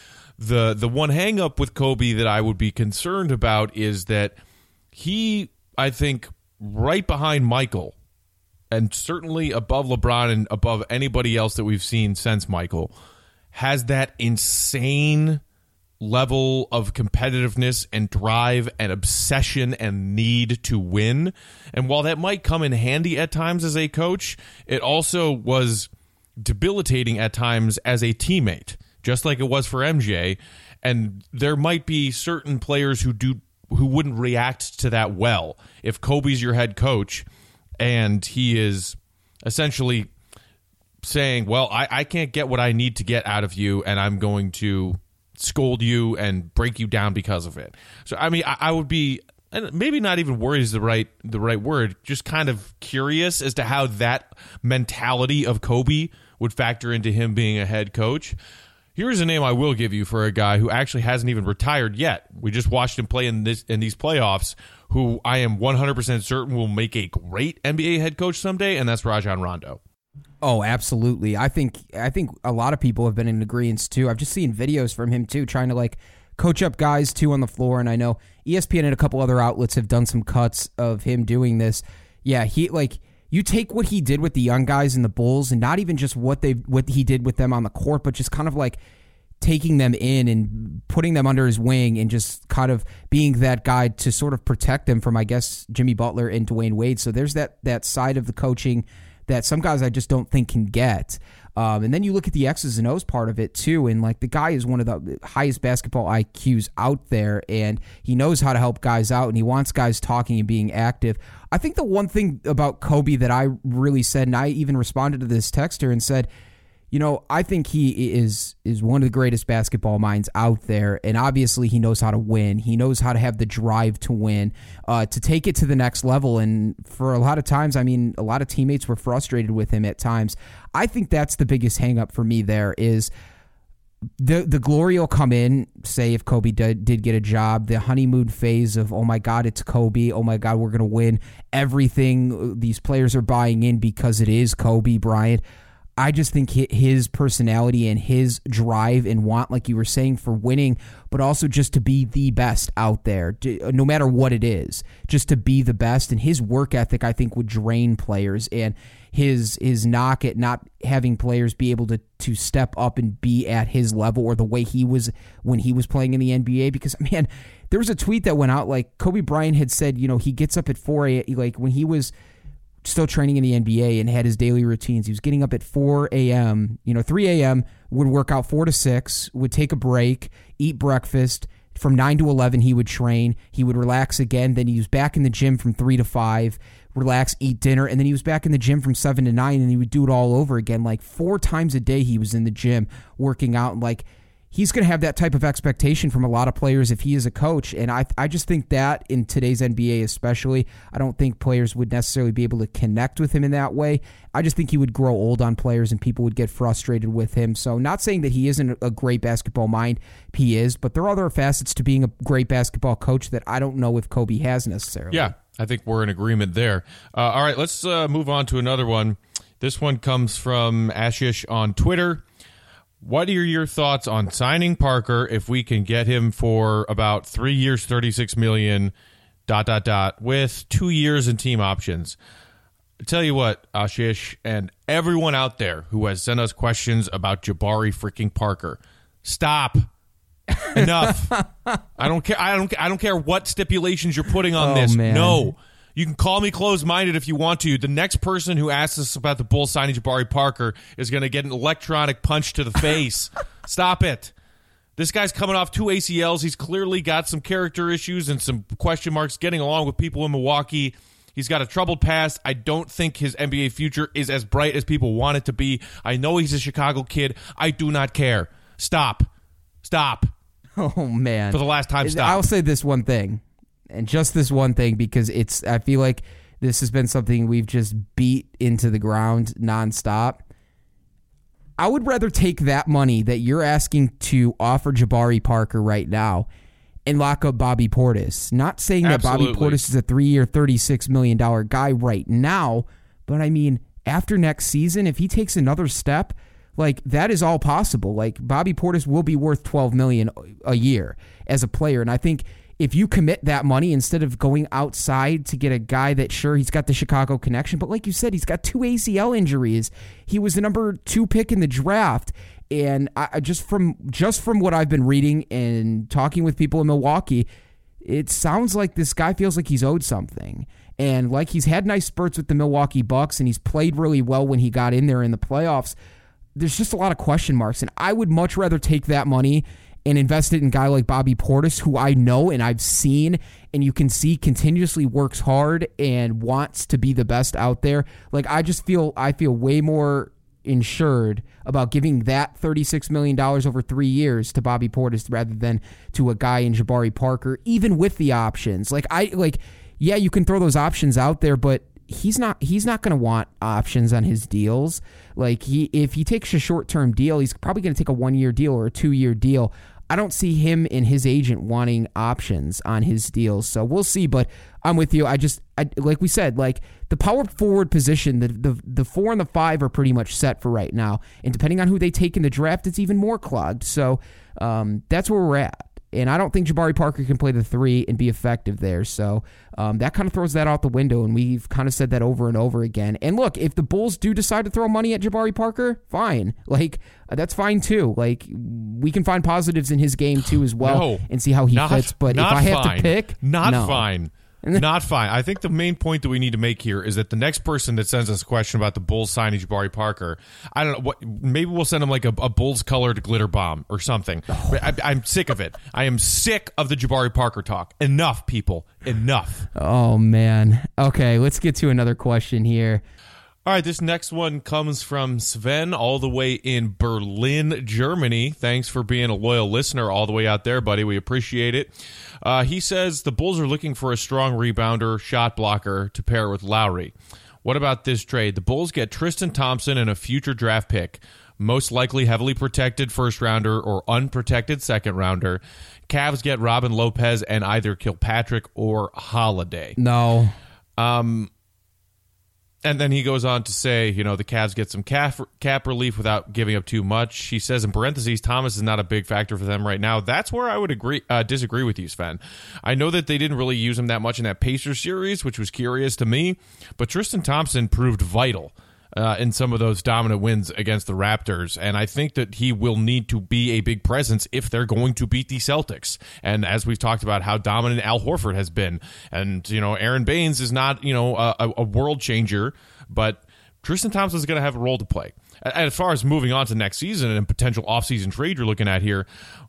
The one hang up with Kobe that I would be concerned about is that he, I think, right behind Michael, and certainly above LeBron and above anybody else that we've seen since Michael, has that insane level of competitiveness and drive and obsession and need to win. And while that might come in handy at times as a coach, it also was debilitating at times as a teammate, just like it was for MJ. And there might be certain players who wouldn't react to that well. If Kobe's your head coach and he is essentially saying, well, I can't get what I need to get out of you, and I'm going to scold you and break you down because of it. So, I mean, I would be, and maybe not even worried is the right word, just kind of curious as to how that mentality of Kobe would factor into him being a head coach. Here's a name I will give you for a guy who actually hasn't even retired yet. We just watched him play in these playoffs, who I am 100% certain will make a great NBA head coach someday, and that's Rajon Rondo. Oh, absolutely. I think a lot of people have been in agreement too. I've just seen videos from him too, trying to like coach up guys too on the floor. And I know ESPN and a couple other outlets have done some cuts of him doing this. Yeah, you take what he did with the young guys in the Bulls, and not even just what he did with them on the court, but just kind of like taking them in and putting them under his wing and just kind of being that guy to sort of protect them from, I guess, Jimmy Butler and Dwayne Wade. So there's that side of the coaching that some guys I just don't think can get. And then you look at the X's and O's part of it too, and like the guy is one of the highest basketball IQs out there, and he knows how to help guys out, and he wants guys talking and being active. I think the one thing about Kobe that I really said, and I even responded to this texter and said, I think he is one of the greatest basketball minds out there, and obviously he knows how to win. He knows how to have the drive to win, to take it to the next level. And for a lot of times, I mean, a lot of teammates were frustrated with him at times. I think that's the biggest hang-up for me there is the glory will come in, say if Kobe did get a job, the honeymoon phase of, oh my God, it's Kobe. Oh my God, we're going to win everything. These players are buying in because it is Kobe Bryant. I just think his personality and his drive and want, like you were saying, for winning, but also just to be the best out there, no matter what it is, just to be the best. And his work ethic, I think, would drain players, and his knock at not having players be able to step up and be at his level or the way he was when he was playing in the NBA. Because, man, there was a tweet that went out, like Kobe Bryant had said, he gets up at 4 a.m., like when he was still training in the NBA and had his daily routines. He was getting up at 4 a.m., 3 a.m., would work out 4 to 6, would take a break, eat breakfast. From 9 to 11, he would train. He would relax again. Then he was back in the gym from 3 to 5, relax, eat dinner. And then he was back in the gym from 7 to 9, and he would do it all over again. Like 4 times a day he was in the gym working out. And like, he's going to have that type of expectation from a lot of players if he is a coach. And I just think that in today's NBA especially, I don't think players would necessarily be able to connect with him in that way. I just think he would grow old on players and people would get frustrated with him. So not saying that he isn't a great basketball mind, he is, but there are other facets to being a great basketball coach that I don't know if Kobe has necessarily. Yeah, I think we're in agreement there. All right, let's move on to another one. This one comes from Ashish on Twitter. What are your thoughts on signing Parker if we can get him for about 3 years, $36 million, ... with 2 years in team options? I tell you what, Ashish, and everyone out there who has sent us questions about Jabari freaking Parker, stop. Enough. I don't care. I don't care what stipulations you're putting on this. Man. No. You can call me closed-minded if you want to. The next person who asks us about the Bulls signing Jabari Parker is going to get an electronic punch to the face. Stop it. This guy's coming off 2 ACLs. He's clearly got some character issues and some question marks getting along with people in Milwaukee. He's got a troubled past. I don't think his NBA future is as bright as people want it to be. I know he's a Chicago kid. I do not care. Stop. Oh, man. For the last time, stop. I'll say this one thing. And just this one thing, because I feel like this has been something we've just beat into the ground nonstop. I would rather take that money that you're asking to offer Jabari Parker right now and lock up Bobby Portis. Not saying Absolutely. that Bobby Portis is a 3-year, $36 million guy right now, but I mean, after next season, if he takes another step, like that is all possible. Like Bobby Portis will be worth $12 million a year as a player, and I think if you commit that money instead of going outside to get a guy that, sure, he's got the Chicago connection, but like you said, he's got 2 ACL injuries. He was the number 2 pick in the draft. And I just from what I've been reading and talking with people in Milwaukee, it sounds like this guy feels like he's owed something. And like he's had nice spurts with the Milwaukee Bucks and he's played really well when he got in there in the playoffs. There's just a lot of question marks. And I would much rather take that money and invest it in a guy like Bobby Portis, who I know and I've seen and you can see continuously works hard and wants to be the best out there. Like I feel way more insured about giving that $36 million over 3 years to Bobby Portis rather than to a guy in Jabari Parker, even with the options. Yeah, you can throw those options out there, but he's not going to want options on his deals. If he takes a short-term deal, he's probably going to take a 1-year deal or a 2-year deal. I don't see him and his agent wanting options on his deals. So we'll see, but I'm with you. I like we said, the power forward position, the 4 and the 5 are pretty much set for right now. And depending on who they take in the draft, it's even more clogged. So that's where we're at. And I don't think Jabari Parker can play the 3 and be effective there. So that kind of throws that out the window, and we've kind of said that over and over again. And look, if the Bulls do decide to throw money at Jabari Parker, fine. That's fine too. We can find positives in his game too as well and see how he fits. But if I have to pick, fine. Not fine. I think the main point that we need to make here is that the next person that sends us a question about the Bulls signing Jabari Parker, I don't know, what, maybe we'll send him like a Bulls-colored glitter bomb or something. I'm sick of it. I am sick of the Jabari Parker talk. Enough, people. Enough. Oh, man. Okay, let's get to another question here. All right, this next one comes from Sven all the way in Berlin, Germany. Thanks for being a loyal listener all the way out there, buddy. We appreciate it. He says the Bulls are looking for a strong rebounder, shot blocker to pair with Lowry. What about this trade? The Bulls get Tristan Thompson and a future draft pick, most likely heavily protected first-rounder or unprotected second-rounder. Cavs get Robin Lopez and either Kilpatrick or Holiday. No. And then he goes on to say, the Cavs get some cap relief without giving up too much. He says, in parentheses, Thomas is not a big factor for them right now. That's where I would disagree with you, Sven. I know that they didn't really use him that much in that Pacers series, which was curious to me, but Tristan Thompson proved vital in some of those dominant wins against the Raptors, and I think that he will need to be a big presence if they're going to beat the Celtics. And as we've talked about how dominant Al Horford has been, and Aaron Baines is not a world changer, but Tristan Thompson is going to have a role to play. As far as moving on to next season and potential offseason trade you're looking at here,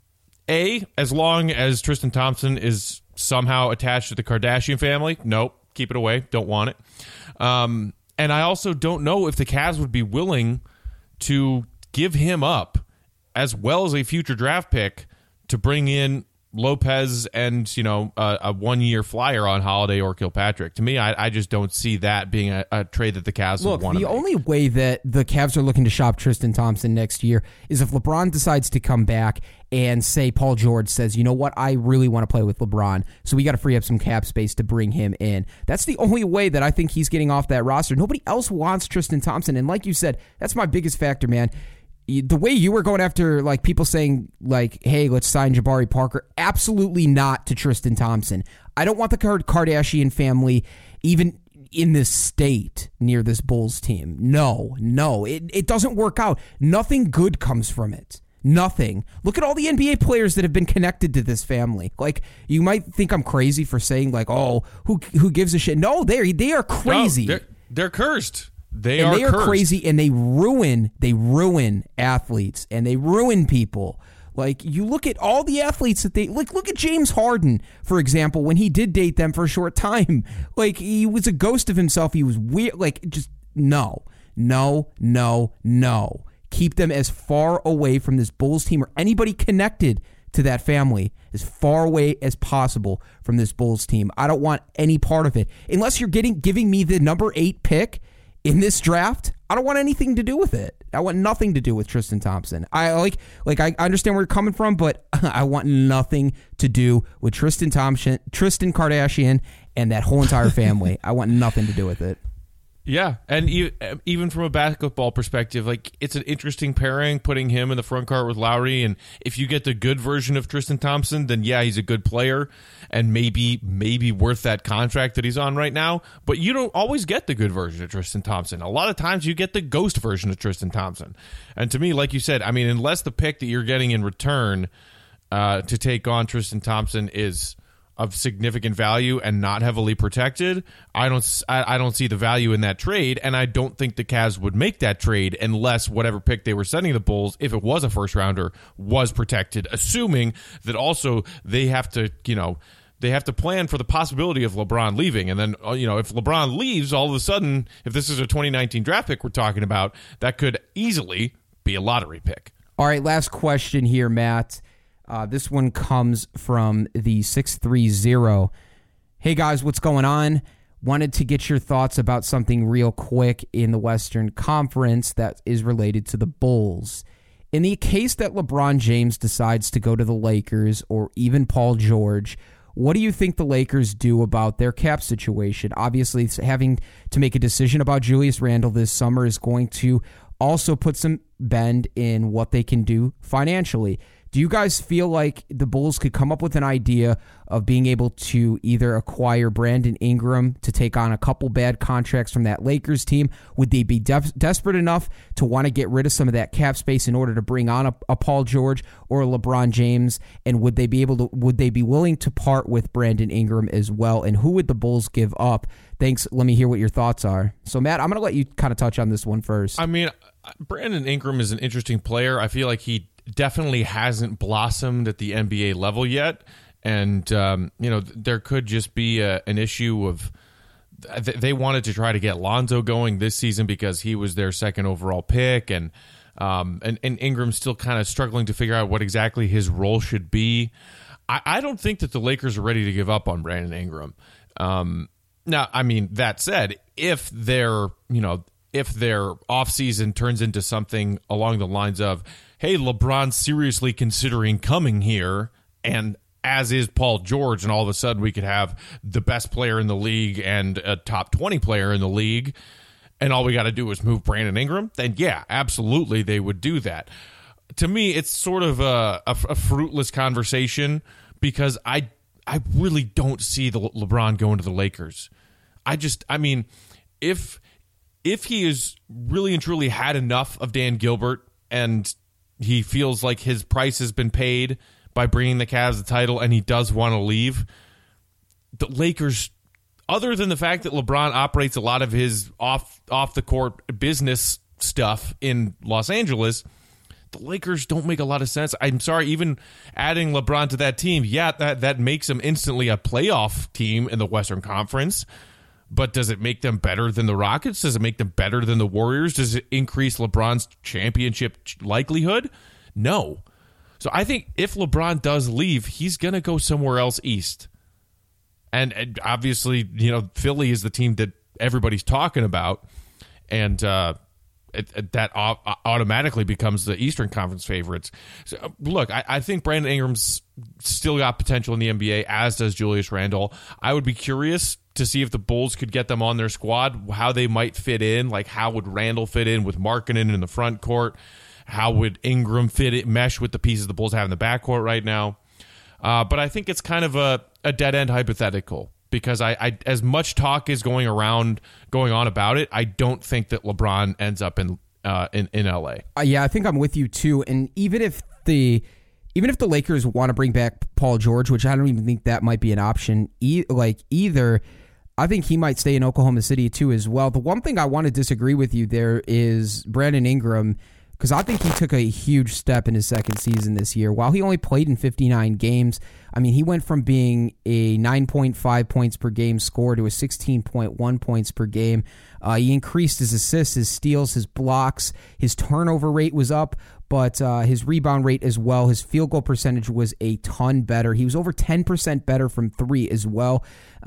as long as Tristan Thompson is somehow attached to the Kardashian family, nope, keep it away, don't want it. And I also don't know if the Cavs would be willing to give him up as well as a future draft pick to bring in Lopez and, a 1-year flyer on Holiday or Kilpatrick. To me, I just don't see that being a trade that the Cavs would want to make. The only way that the Cavs are looking to shop Tristan Thompson next year is if LeBron decides to come back and say Paul George says, you know what, I really want to play with LeBron, so we got to free up some cap space to bring him in. That's the only way that I think he's getting off that roster. Nobody else wants Tristan Thompson, and like you said, that's my biggest factor, man. The way you were going after people saying hey, let's sign Jabari Parker, absolutely not to Tristan Thompson. I don't want the Kardashian family even in this state near this Bulls team. No, it doesn't work out. Nothing good comes from it. Nothing. Look at all the NBA players that have been connected to this family. You might think I'm crazy for saying who gives a shit? No, they are crazy. No, they're cursed. They are cursed. Crazy, and they ruin athletes, and they ruin people. You look at all the athletes that they look at James Harden, for example, when he did date them for a short time. He was a ghost of himself. He was weird. Just no. Keep them as far away from this Bulls team or anybody connected to that family, as far away as possible from this Bulls team. I don't want any part of it. Unless you're giving me the number 8 pick in this draft, I don't want anything to do with it. I want nothing to do with Tristan Thompson. I I understand where you're coming from, but I want nothing to do with Tristan Thompson, Tristan Kardashian, and that whole entire family. I want nothing to do with it. Yeah, and even from a basketball perspective, like, it's an interesting pairing, putting him in the front court with Lowry, and if you get the good version of Tristan Thompson, then yeah, he's a good player, and maybe worth that contract that he's on right now, but you don't always get the good version of Tristan Thompson. A lot of times you get the ghost version of Tristan Thompson, and to me, like you said, I mean, unless the pick that you're getting in return to take on Tristan Thompson is of significant value and not heavily protected, I don't see the value in that trade, and I don't think the Cavs would make that trade unless whatever pick they were sending the Bulls, if it was a first rounder, was protected, assuming that also they have to plan for the possibility of LeBron leaving. And then, if LeBron leaves, all of a sudden, if this is a 2019 draft pick we're talking about, that could easily be a lottery pick. All right, last question here, Matt. This one comes from the 630. Hey, guys, what's going on? Wanted to get your thoughts about something real quick in the Western Conference that is related to the Bulls. In the case that LeBron James decides to go to the Lakers or even Paul George, what do you think the Lakers do about their cap situation? Obviously, having to make a decision about Julius Randle this summer is going to also put some bend in what they can do financially. Do you guys feel like the Bulls could come up with an idea of being able to either acquire Brandon Ingram to take on a couple bad contracts from that Lakers team? Would they be desperate enough to want to get rid of some of that cap space in order to bring on a Paul George or a LeBron James? And would they be willing to part with Brandon Ingram as well? And who would the Bulls give up? Thanks. Let me hear what your thoughts are. So, Matt, I'm going to let you kind of touch on this one first. I mean, Brandon Ingram is an interesting player. I feel like he definitely hasn't blossomed at the NBA level yet, and there could just be an issue of they wanted to try to get Lonzo going this season because he was their second overall pick, and Ingram's still kind of struggling to figure out what exactly his role should be. I don't think that the Lakers are ready to give up on Brandon Ingram. Now, I mean, that said, if their offseason turns into something along the lines of, hey, LeBron's seriously considering coming here, and as is Paul George, and all of a sudden we could have the best player in the league and a top 20 player in the league, and all we got to do is move Brandon Ingram, then yeah, absolutely they would do that. To me, it's sort of a fruitless conversation because I really don't see the LeBron going to the Lakers. I mean, if he is really and truly had enough of Dan Gilbert and he feels like his price has been paid by bringing the Cavs the title and he does want to leave, the Lakers, other than the fact that LeBron operates a lot of his off the court business stuff in Los Angeles, the Lakers don't make a lot of sense. I'm sorry, even adding LeBron to that team, yeah, that makes them instantly a playoff team in the Western Conference. But does it make them better than the Rockets? Does it make them better than the Warriors? Does it increase LeBron's championship likelihood? No. So I think if LeBron does leave, he's going to go somewhere else east. And obviously, Philly is the team that everybody's talking about. And that automatically becomes the Eastern Conference favorites. So, look, I think Brandon Ingram's still got potential in the NBA, as does Julius Randle. I would be curious to see if the Bulls could get them on their squad, how they might fit in. Like, how would Randle fit in with Markkanen in the front court? How would Ingram mesh with the pieces the Bulls have in the backcourt right now? But I think it's kind of a dead-end hypothetical because I as much talk is going on about it, I don't think that LeBron ends up in LA. Yeah, I think I'm with you too. And even if the Lakers want to bring back Paul George, which I don't even think that might be an option either, I think he might stay in Oklahoma City too as well. The one thing I want to disagree with you there is Brandon Ingram, because I think he took a huge step in his second season this year. While he only played in 59 games, I mean, he went from being a 9.5 points per game scorer to a 16.1 points per game. He increased his assists, his steals, his blocks. His turnover rate was up, but his rebound rate as well. His field goal percentage was a ton better. He was over 10% better from three as well.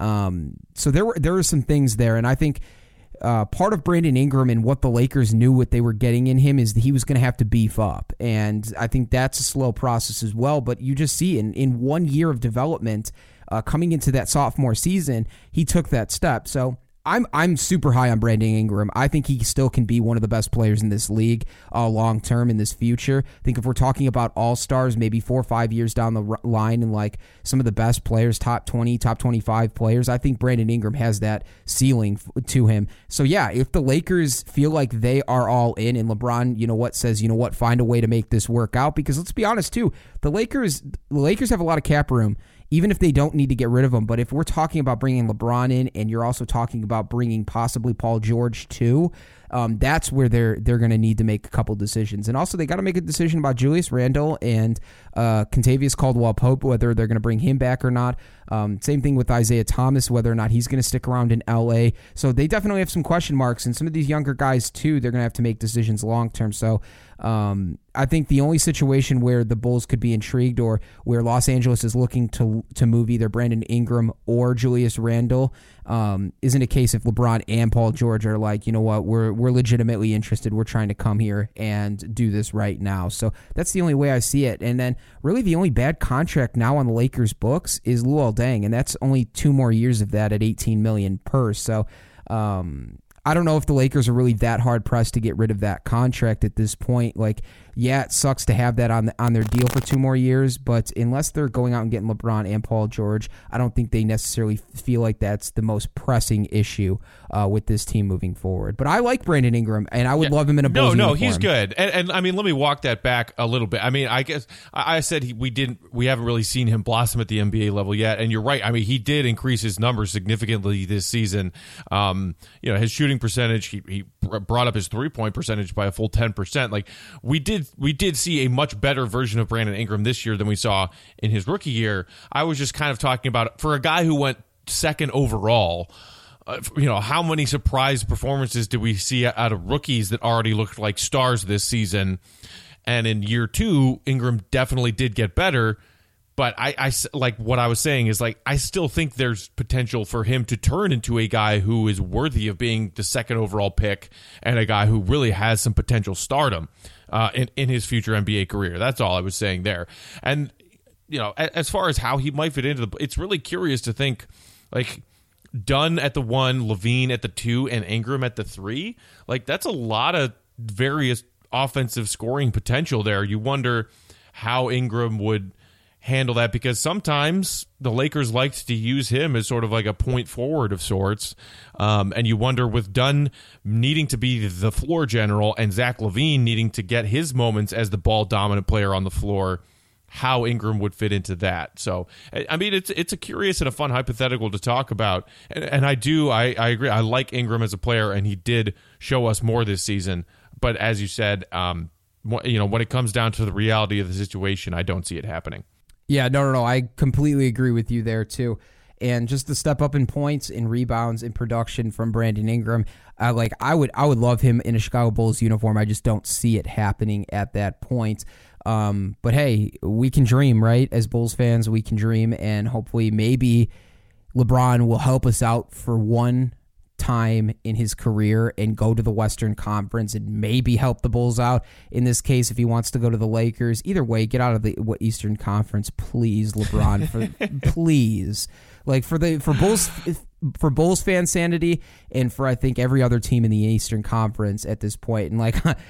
So there were some things there, and I think part of Brandon Ingram and what the Lakers knew what they were getting in him is that he was going to have to beef up. And I think that's a slow process as well. But you just see in 1 year of development, coming into that sophomore season, he took that step. So I'm super high on Brandon Ingram. I think he still can be one of the best players in this league long term in this future. I think if we're talking about all-stars, maybe 4 or 5 years down the line and like some of the best players, top 20, top 25 players, I think Brandon Ingram has that ceiling to him. So yeah, if the Lakers feel like they are all in and LeBron, says, find a way to make this work out, because let's be honest too, the Lakers have a lot of cap room, even if they don't need to get rid of him. But if we're talking about bringing LeBron in and you're also talking about bringing possibly Paul George too, that's where they're going to need to make a couple decisions. And also they got to make a decision about Julius Randle and Kentavious Caldwell-Pope, whether they're going to bring him back or not. Same thing with Isaiah Thomas, whether or not he's going to stick around in LA. So they definitely have some question marks, and some of these younger guys too, they're going to have to make decisions long term. So I think the only situation where the Bulls could be intrigued, or where Los Angeles is looking to move either Brandon Ingram or Julius Randle, isn't a case if LeBron and Paul George are like, we're legitimately interested. We're trying to come here and do this right now. So that's the only way I see it. And then really the only bad contract now on the Lakers books is Luol Deng, and that's only 2 more years of that at $18 million per. So I don't know if the Lakers are really that hard pressed to get rid of that contract at this point. Like, yeah, it sucks to have that on their deal for 2 more years, but unless they're going out and getting LeBron and Paul George, I don't think they necessarily feel like that's the most pressing issue with this team moving forward. But I like Brandon Ingram, and I would love him in a Bulls uniform. He's good. And I mean, let me walk that back a little bit. I mean, I guess I said we haven't really seen him blossom at the NBA level yet, and you're right. I mean, he did increase his numbers significantly this season. His shooting percentage, he brought up his 3-point percentage by a full 10%. Like, we did see a much better version of Brandon Ingram this year than we saw in his rookie year. I was just kind of talking about, for a guy who went second overall, how many surprise performances did we see out of rookies that already looked like stars this season? And in year 2, Ingram definitely did get better. But I like what I was saying is, like, I still think there's potential for him to turn into a guy who is worthy of being the second overall pick, and a guy who really has some potential stardom in his future NBA career. That's all I was saying there. And, as far as how he might fit into it's really curious to think, like, Dunn at the 1, Levine at the 2, and Ingram at the 3. Like, that's a lot of various offensive scoring potential there. You wonder how Ingram would handle that, because sometimes the Lakers liked to use him as sort of like a point forward of sorts, and you wonder, with Dunn needing to be the floor general and Zach LaVine needing to get his moments as the ball dominant player on the floor, how Ingram would fit into that. So I mean, it's a curious and a fun hypothetical to talk about, and I agree. I like Ingram as a player, and he did show us more this season, but as you said, when it comes down to the reality of the situation, I don't see it happening. Yeah, no. I completely agree with you there, too. And just the step up in points, in rebounds, in production from Brandon Ingram, I would love him in a Chicago Bulls uniform. I just don't see it happening at that point. But hey, we can dream, right? As Bulls fans, we can dream, and hopefully maybe LeBron will help us out for one time in his career and go to the Western Conference and maybe help the Bulls out. In this case, if he wants to go to the Lakers, either way, get out of the Eastern Conference, please, LeBron. Please, like for Bulls fan sanity, and for I think every other team in the Eastern Conference at this point. And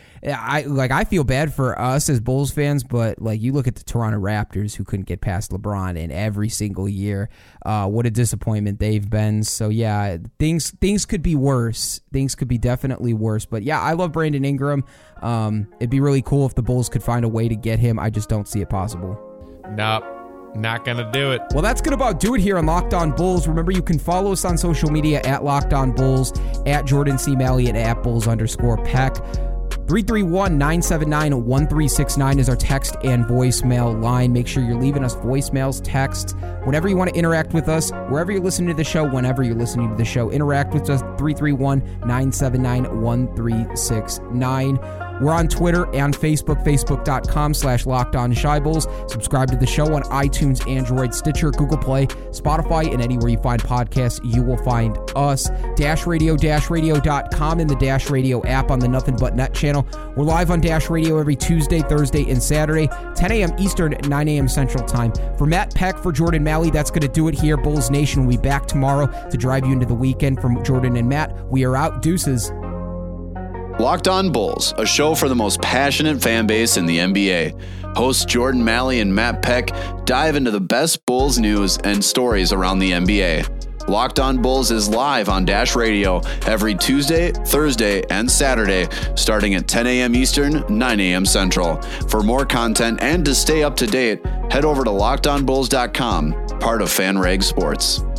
I feel bad for us as Bulls fans, but like, you look at the Toronto Raptors, who couldn't get past LeBron in every single year. What a disappointment they've been. So yeah, things could be worse. Things could be definitely worse. But yeah, I love Brandon Ingram. It'd be really cool if the Bulls could find a way to get him. I just don't see it possible. Nope. Not going to do it. Well, that's going to about do it here on Locked On Bulls. Remember, you can follow us on social media at Locked On Bulls, at Jordan C. Malley, and at Bulls_Peck. 331-979-1369 is our text and voicemail line. Make sure you're leaving us voicemails, texts, whenever you want to interact with us, wherever you're listening to the show, whenever you're listening to the show, interact with us, 331-979-1369. We're on Twitter and Facebook, facebook.com/LockedOnShyBulls. Subscribe to the show on iTunes, Android, Stitcher, Google Play, Spotify, and anywhere you find podcasts, you will find us. DashRadio.com and the Dash Radio app on the Nothing But Net channel. We're live on Dash Radio every Tuesday, Thursday, and Saturday, 10 a.m. Eastern, 9 a.m. Central Time. For Matt Peck, for Jordan Malley, that's going to do it here. Bulls Nation will be back tomorrow to drive you into the weekend. From Jordan and Matt, we are out. Deuces. Locked On Bulls, a show for the most passionate fan base in the NBA. Hosts Jordan Malley and Matt Peck dive into the best Bulls news and stories around the NBA. Locked On Bulls is live on Dash Radio every Tuesday, Thursday, and Saturday, starting at 10 a.m. Eastern, 9 a.m. Central. For more content and to stay up to date, head over to LockedOnBulls.com, part of FanRag Sports.